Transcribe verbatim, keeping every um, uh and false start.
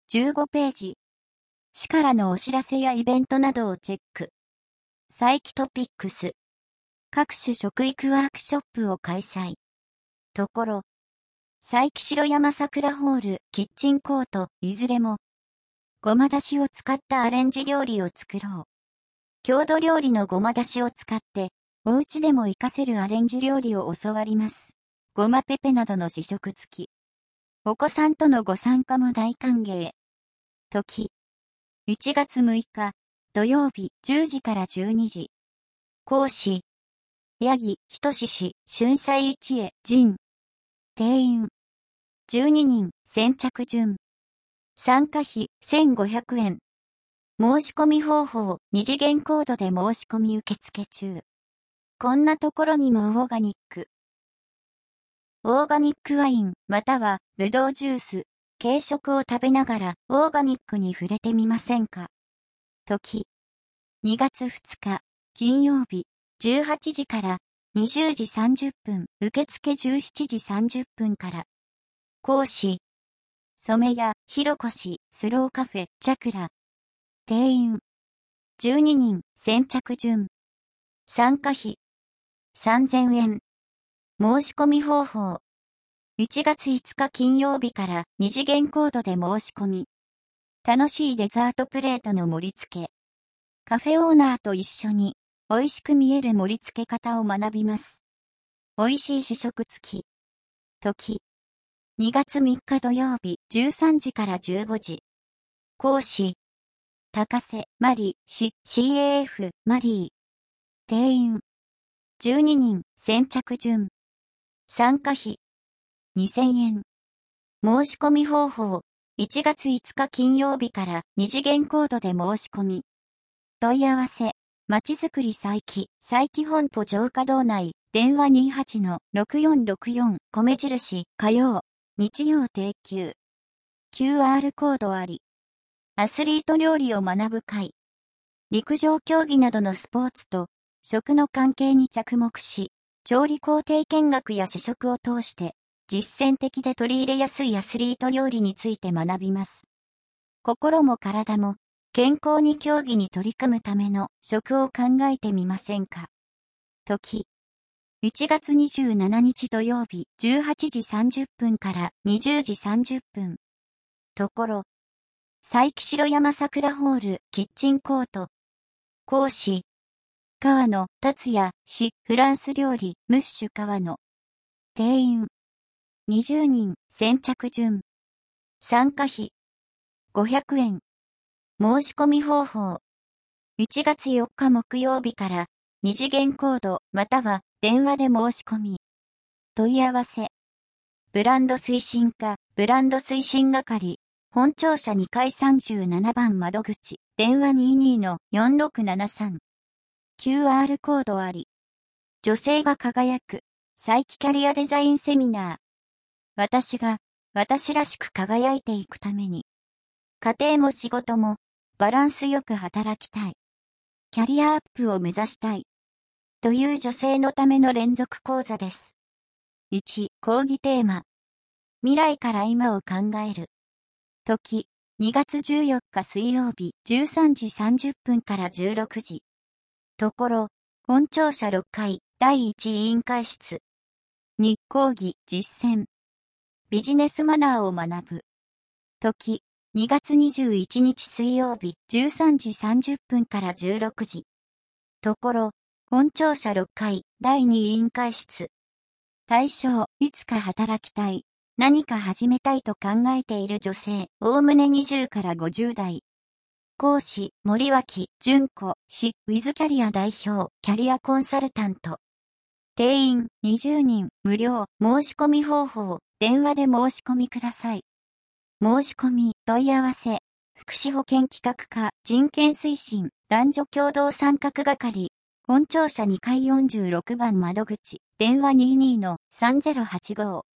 じゅうごページ。市からのお知らせやイベントなどをチェック。佐伯トピックス。各種食育ワークショップを開催。ところ。佐伯城山桜ホール、キッチンコート、いずれも。ごまだしを使ったアレンジ料理を作ろう。郷土料理のごまだしを使って、お家でも活かせるアレンジ料理を教わります。ごまペペなどの試食付き。お子さんとのご参加も大歓迎。時。いちがつむいか、土曜日じゅうじからじゅうにじ。講師。八木仁氏、春菜一会、陣。定員。じゅうににん、先着順。参加費せんごひゃくえん。申し込み方法、二次元コードで申し込み受付中。こんなところにもオーガニック。オーガニックワイン、または、ブドウジュース、軽食を食べながら、オーガニックに触れてみませんか。時。にがつふつか、金曜日、じゅうはちじから、にじゅうじさんじゅっぷん、受付じゅうしちじさんじゅっぷんから。講師。染谷、ひろこ氏、スローカフェ、チャクラ。定員。じゅうににん、先着順。参加費。さんぜんえん。申し込み方法。いちがついつか金曜日から二次元コードで申し込み。楽しいデザートプレートの盛り付け。カフェオーナーと一緒に美味しく見える盛り付け方を学びます。美味しい試食付き。時。にがつみっか土曜日じゅうさんじからじゅうごじ。講師。高瀬マリ氏 シーエーエフ マリー。定員。じゅうににん先着順。参加費。にせんえん。申し込み方法。いちがついつか金曜日から二次元コードで申し込み。問い合わせ。まちづくり佐伯、佐伯本舗城下道内、電話 にじゅうはちのろくよんろくよん、米印、火曜、日曜定休。キューアール コードあり。アスリート料理を学ぶ会。陸上競技などのスポーツと、食の関係に着目し、調理工程見学や試食を通して、実践的で取り入れやすいアスリート料理について学びます。心も体も健康に競技に取り組むための食を考えてみませんか。時。いちがつにじゅうしちにち土曜日じゅうはちじさんじゅっぷんからにじゅうじさんじゅっぷん。ところ。佐伯城山桜ホールキッチンコート。講師。川野達也氏フランス料理ムッシュ川野。定員。にじゅうにん先着順。参加費。ごひゃくえん。申し込み方法。いちがつよっか木曜日から二次元コードまたは電話で申し込み。問い合わせ。ブランド推進課、ブランド推進係。本庁舎にかいさんじゅうななばん窓口、電話 にじゅうにのよんろくななさん。キューアール コードあり。女性が輝く、佐伯キャリアデザインセミナー。私が、私らしく輝いていくために。家庭も仕事も、バランスよく働きたい。キャリアアップを目指したい。という女性のための連続講座です。いち、講義テーマ。未来から今を考える。時、にがつじゅうよっか水曜日じゅうさんじさんじゅっぷんからじゅうろくじ。ところ、本庁舎ろっかいだいいち委員会室。に、講義、実践。ビジネスマナーを学ぶ。時、にがつにじゅういちにち水曜日じゅうさんじさんじゅっぷんからじゅうろくじ。ところ、本庁舎ろっかいだいに委員会室。対象、いつか働きたい。何か始めたいと考えている女性、おおむねにじゅうからごじゅうだい。講師、森脇純子氏、ウィズキャリア代表、キャリアコンサルタント。定員にじゅうにん、無料、申し込み方法、電話で申し込みください。申し込み、問い合わせ、福祉保健企画課、人権推進、男女共同参画係、本庁舎にかいよんじゅうろくばん窓口、電話 にじゅうにのさんぜろはちご。